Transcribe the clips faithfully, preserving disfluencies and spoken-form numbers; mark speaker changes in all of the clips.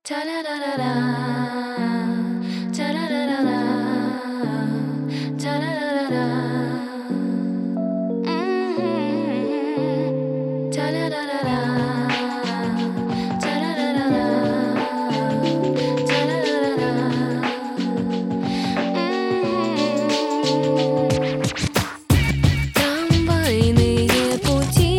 Speaker 1: Ta-da-da-da-da, ta-da-da-da-da, ta-da-da-da-da. Mm-hmm. Ta-da-da-da-da, ta-da-da-da-da, ta-da-da-da-da. Mm-hmm. Трамвайные пути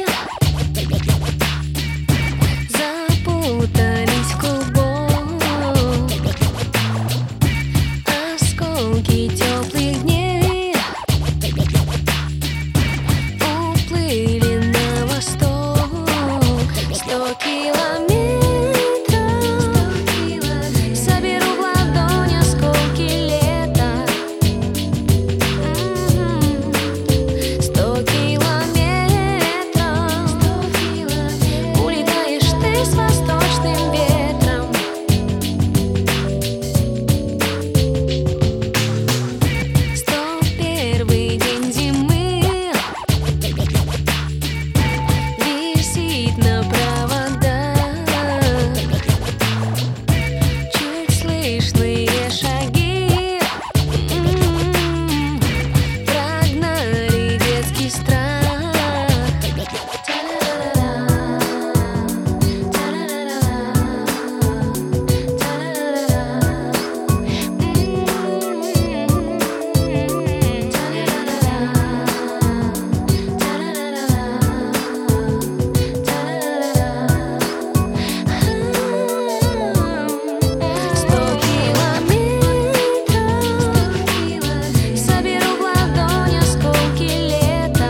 Speaker 1: запутались в клубок, осколки теплых дней уплыли на восток. Сто километров соберу в ладонь осколки лета. Сто километров улетаешь ты с восточным ветром. Сто первый день зимы висит на проводах, чуть слышные шаги м-м, прогнали детский страх. Та-да-да-да, та-да-да-да, та-да-да-да, м-м, Сто километров соберу в ладонь осколки лета.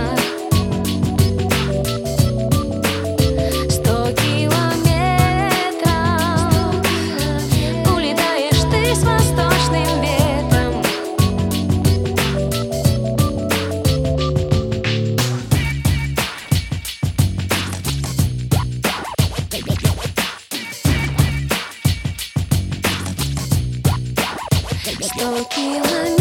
Speaker 1: Сто километров улетаешь ты с восточным ветром. Сто километров